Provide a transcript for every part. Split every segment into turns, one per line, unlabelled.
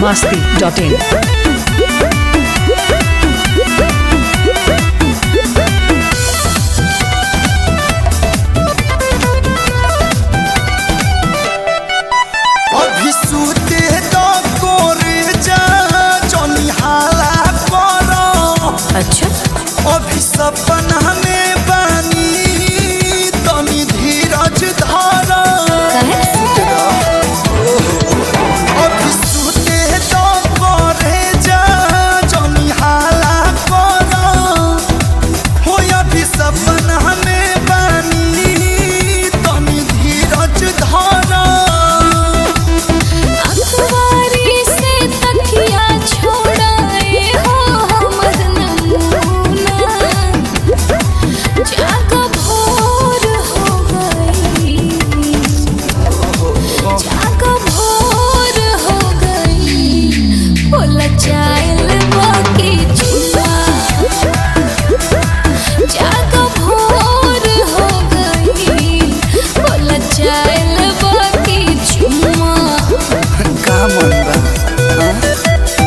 biharmasti.in
अच्छा
अभी सपना में बानी तनी धीरज धारा अभी सुते तो करे जा जनी हाला करो हो अभी सपना में बानी तनी धीरज धारा
अखबारी से तकिया छोड़ाए हो हमर नमूना जाग भोर हो गई जाग भोर हो गई बोला चायल बाकी छुआ जाग भोर हो गई बोला चायल बाकी छुआ
का मन बा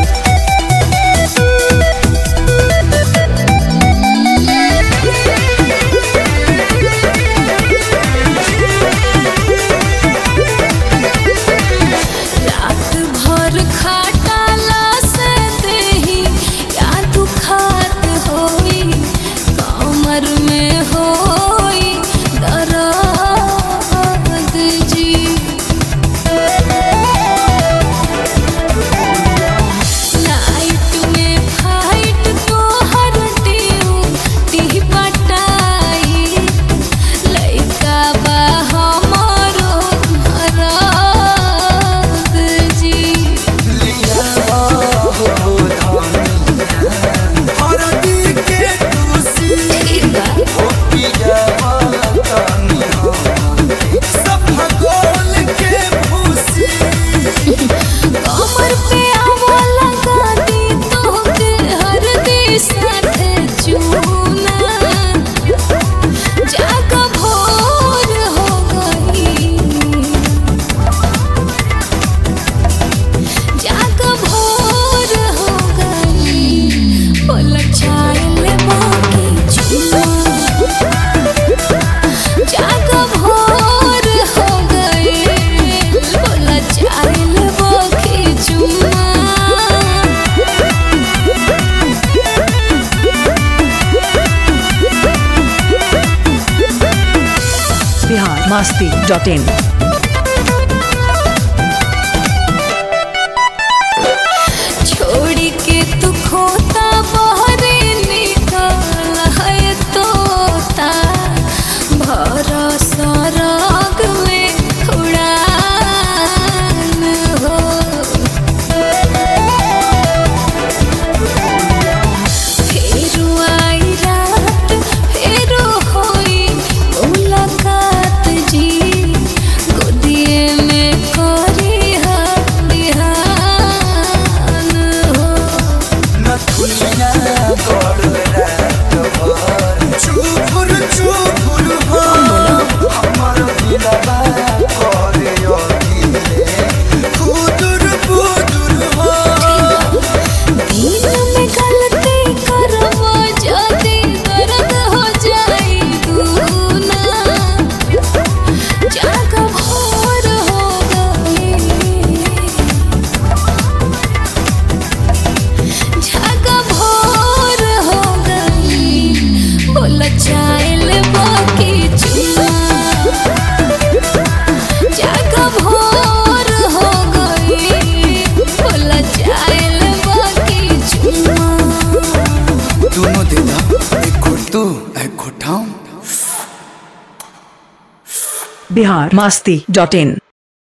रात भर खटाला से देही या दुखात होई कमर में होई दर्द जी नाइट में फाइट तो हर ड्यूटी पटाई लइका बा हमारो मरद जी
हरदी के तुसी हो पियावा तनी हो सब भगोल के भूसी
कमर पे आवा लगा दी तोके हरदी साथे चूना जाग भोर हो गई जाग भोर हो गई बोल चायल बाकी चूना जाग भोर हो गई बोल चायल बाकी चूना
biharmasti.in
छोड़ी के तू खोता बहरे निकल है तोता भरोसा राग में उड़ान हो फेरू आई रात फेरू होई मुलाकात जी गोदिए में करी बिहान हो
नथुनिया बड़ रात भर चुपुर चुपुर हो हमर दिलवा करे अखिले खुदुर बुदुर हो
दिन में गलती करवा जदी दर्द हो जाई दूना जाग भोर हो गई जाग भोर हो गई बोला चायल बाकी चुना जाग भोर हो गई बोला चायल बाकी चुना
दोनों दे दा एक घुट तू एक घुट हम
biharmasti.in